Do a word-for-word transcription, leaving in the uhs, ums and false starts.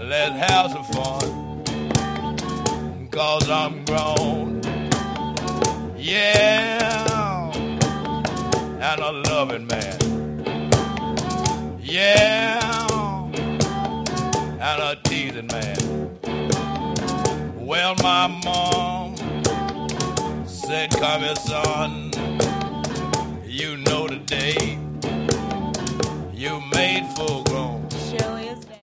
let's have some fun, 'cause I'm grown, yeah, and a loving man, yeah, and a teasing man. Well, my mom said, come here, son, you know today you made full grown.